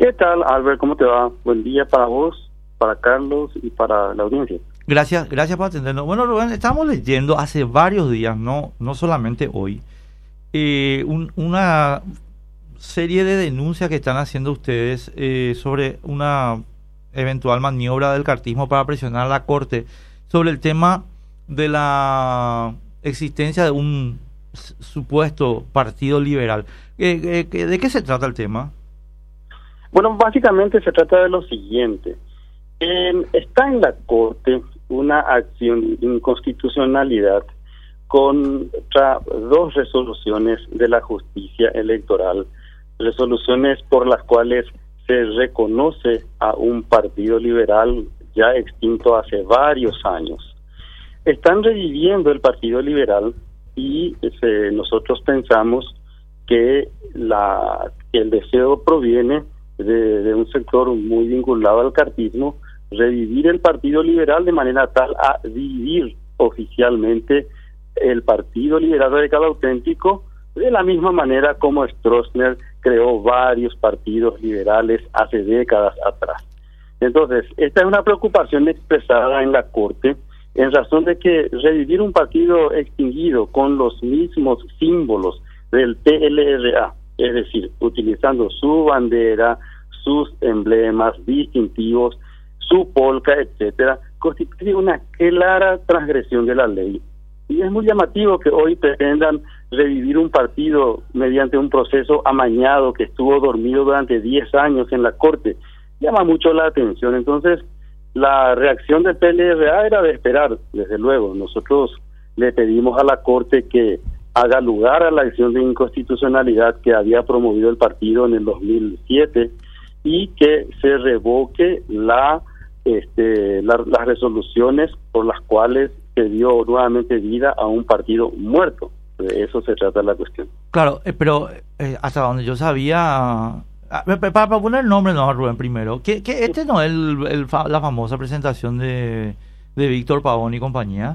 ¿Qué tal, Albert? ¿Cómo te va? Buen día para vos, para Carlos y para la audiencia. Gracias por atendernos. Bueno, Rubén, estamos leyendo hace varios días, no solamente hoy, una serie de denuncias que están haciendo ustedes sobre una eventual maniobra del cartismo para presionar a la Corte sobre el tema de la existencia de un supuesto partido liberal. ¿De qué se trata el tema? Bueno, básicamente se trata de lo siguiente. Está en la Corte una acción de inconstitucionalidad contra dos resoluciones de la justicia electoral, resoluciones por las cuales se reconoce a un partido liberal ya extinto hace varios años. Están reviviendo el partido liberal y nosotros pensamos que el deseo proviene de un sector muy vinculado al cartismo, revivir el Partido Liberal de manera tal a dividir oficialmente el Partido Liberal Radical Auténtico, de la misma manera como Stroessner creó varios partidos liberales hace décadas atrás. Entonces, esta es una preocupación expresada en la Corte en razón de que revivir un partido extinguido con los mismos símbolos del PLRA, es decir, utilizando su bandera, sus emblemas distintivos, su polca, etcétera, constituye una clara transgresión de la ley. Y es muy llamativo que hoy pretendan revivir un partido mediante un proceso amañado que estuvo dormido durante 10 años en la Corte. Llama mucho la atención. Entonces, la reacción del PLRA era de esperar, desde luego. Nosotros le pedimos a la Corte que haga lugar a la acción de inconstitucionalidad que había promovido el partido en el 2007 y que se revoque las resoluciones por las cuales se dio nuevamente vida a un partido muerto. De eso se trata la cuestión. Claro, pero hasta donde yo sabía, para poner el nombre, no, Rubén, primero, que este no es la famosa presentación de Víctor Pavón y compañía.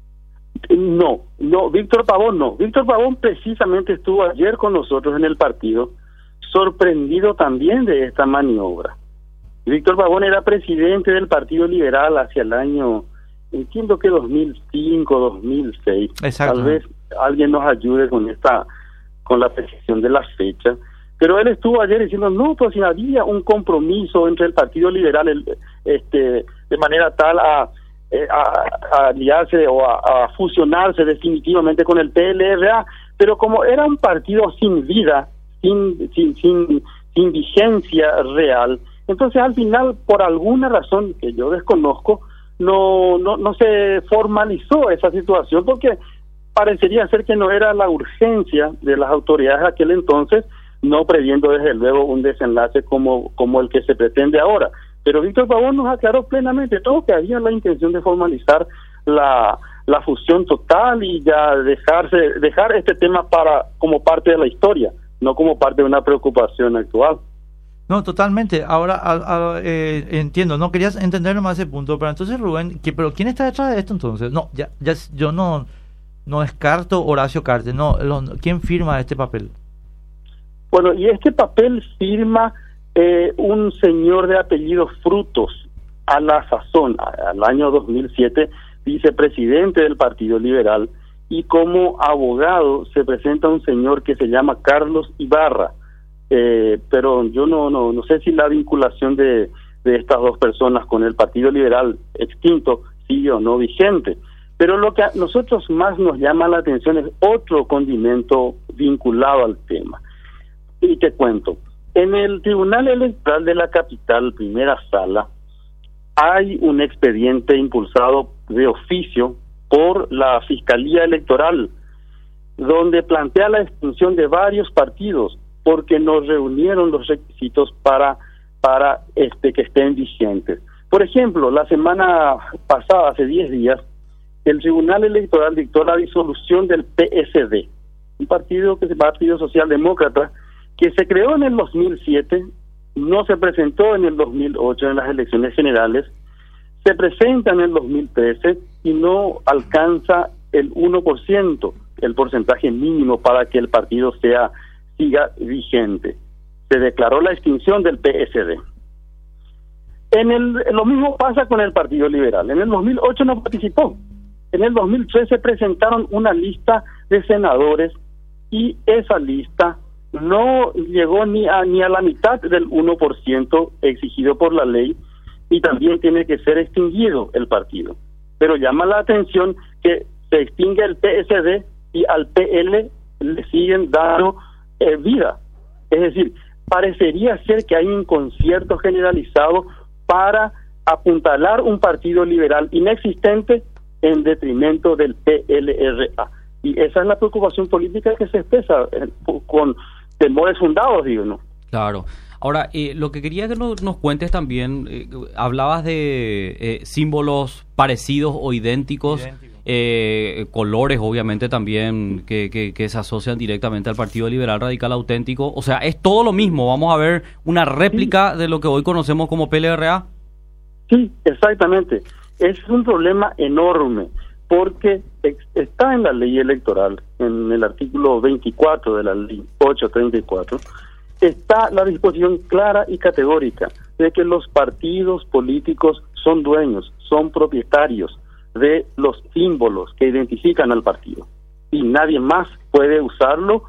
No, Víctor Pavón no. Víctor Pavón precisamente estuvo ayer con nosotros en el partido, sorprendido también de esta maniobra. Víctor Pavón era presidente del Partido Liberal hacia el año, entiendo que 2005, 2006. Exacto. Tal vez alguien nos ayude con la precisión de la fecha. Pero él estuvo ayer diciendo, no, pues si había un compromiso entre el Partido Liberal de manera tal a aliarse o a fusionarse definitivamente con el PLRA, pero como era un partido sin vida, sin vigencia real, entonces al final, por alguna razón que yo desconozco, no se formalizó esa situación, porque parecería ser que no era la urgencia de las autoridades de aquel entonces, no previendo desde luego un desenlace como el que se pretende ahora. Pero Víctor Pavón nos aclaró plenamente todo que había la intención de formalizar la fusión total y ya dejar este tema como parte de la historia, no como parte de una preocupación actual. No, totalmente. Ahora entiendo, no querías entender nomás ese punto, pero entonces Rubén, pero ¿quién está detrás de esto entonces? No, ya yo no descarto Horacio Cartes, ¿quién firma este papel? Bueno, y este papel firma un señor de apellido Frutos, a la sazón, al año 2007, vicepresidente del Partido Liberal, y como abogado se presenta un señor que se llama Carlos Ibarra, pero yo no sé si la vinculación de estas dos personas con el Partido Liberal extinto sigue o no vigente, pero lo que a nosotros más nos llama la atención es otro condimento vinculado al tema. Y te cuento, en el Tribunal Electoral de la capital, primera sala, hay un expediente impulsado de oficio por la Fiscalía Electoral, donde plantea la extinción de varios partidos, porque no reunieron los requisitos para que estén vigentes. Por ejemplo, la semana pasada, hace 10 días, el Tribunal Electoral dictó la disolución del PSD, un partido que es el Partido Socialdemócrata, que se creó en el 2007, no se presentó en el 2008 en las elecciones generales, se presenta en el 2013 y no alcanza el 1%, el porcentaje mínimo para que el partido siga vigente. se declaró la extinción del PSD. Lo mismo pasa con el Partido Liberal. En el 2008 no participó. En el 2013 presentaron una lista de senadores y esa lista no llegó ni a la mitad del 1% exigido por la ley, y también tiene que ser extinguido el partido. Pero llama la atención que se extingue el PSD y al PL le siguen dando vida. Es decir, parecería ser que hay un concierto generalizado para apuntalar un partido liberal inexistente en detrimento del PLRA. Y esa es la preocupación política que se expresa con temores fundados, digo, ¿no? Claro. Ahora, lo que quería que nos cuentes también, hablabas de símbolos parecidos o idénticos, colores obviamente también que se asocian directamente al Partido Liberal Radical Auténtico. O sea, es todo lo mismo. Vamos a ver una réplica de lo que hoy conocemos como PLRA. Sí, exactamente. Es un problema enorme porque está en la ley electoral, en el artículo 24 de la ley 834, está la disposición clara y categórica de que los partidos políticos son dueños, son propietarios de los símbolos que identifican al partido y nadie más puede usarlo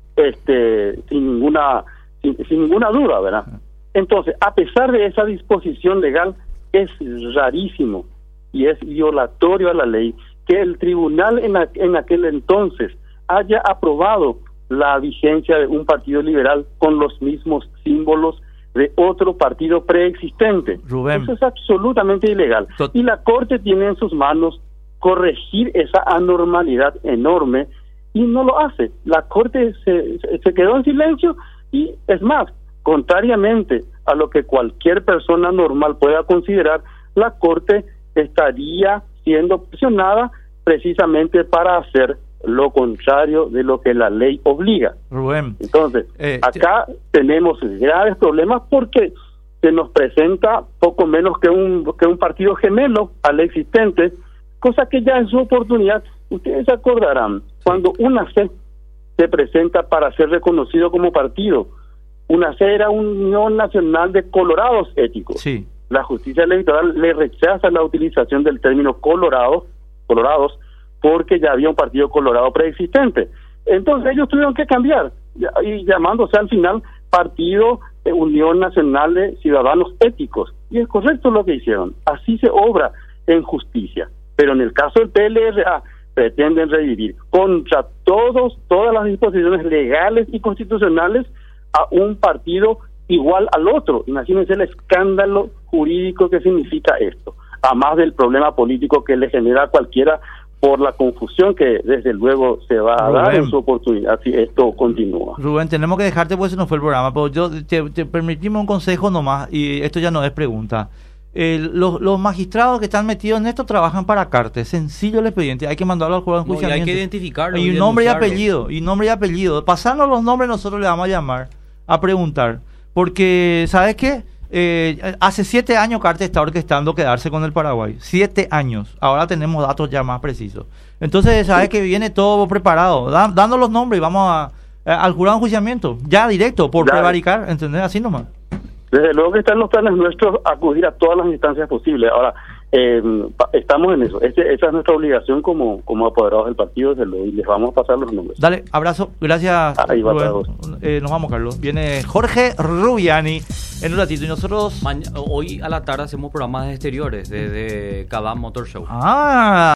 sin ninguna duda, ¿verdad? Entonces, a pesar de esa disposición legal, es rarísimo y es violatorio a la ley que el tribunal en aquel entonces haya aprobado la vigencia de un partido liberal con los mismos símbolos de otro partido preexistente. Rubén. Eso es absolutamente ilegal. Y la Corte tiene en sus manos corregir esa anormalidad enorme y no lo hace. La Corte se quedó en silencio y, es más, contrariamente a lo que cualquier persona normal pueda considerar, la Corte estaría siendo presionada precisamente para hacer lo contrario de lo que la ley obliga. Rubén. Entonces, acá tenemos graves problemas porque se nos presenta poco menos que un partido gemelo al existente, cosa que ya en su oportunidad, ustedes se acordarán, cuando UNACE se presenta para ser reconocido como partido. UNACE era Unión Nacional de Colorados Éticos. Sí. La justicia electoral le rechaza la utilización del término colorados, porque ya había un partido colorado preexistente. Entonces ellos tuvieron que cambiar, y llamándose al final Partido Unión Nacional de Ciudadanos Éticos. Y es correcto lo que hicieron. Así se obra en justicia. Pero en el caso del PLRA, pretenden revivir contra todas las disposiciones legales y constitucionales a un partido igual al otro. Imagínense el escándalo jurídico que significa esto, a más del problema político que le genera a cualquiera por la confusión que desde luego se va a dar en su oportunidad si esto continúa. Rubén, tenemos que dejarte porque se nos fue el programa, pero yo te permitimos un consejo nomás, y esto ya no es pregunta. Los magistrados que están metidos en esto trabajan para Carte, sencillo el expediente, hay que mandarlo al jurado de enjuiciamiento. Hay que identificarlo. Y nombre y apellido, pasando los nombres nosotros le vamos a llamar a preguntar, porque ¿sabes qué? Hace 7 años Carte está orquestando quedarse con el Paraguay, 7 años, ahora tenemos datos ya más precisos, entonces sabes que viene todo preparado, dando los nombres y vamos al jurado de enjuiciamiento, ya directo, por prevaricar, ¿entendés? Así nomás. Desde luego que están los planes nuestros acudir a todas las instancias posibles. Ahora, estamos en eso. Esa es nuestra obligación como apoderados del partido, desde luego, y les vamos a pasar los nombres. Dale, abrazo, gracias. Ahí va para vos. Nos vamos, Carlos. Viene Jorge Rubiani en un ratito y nosotros... Hoy a la tarde hacemos programas de exteriores desde Cabán Motor Show. Ah...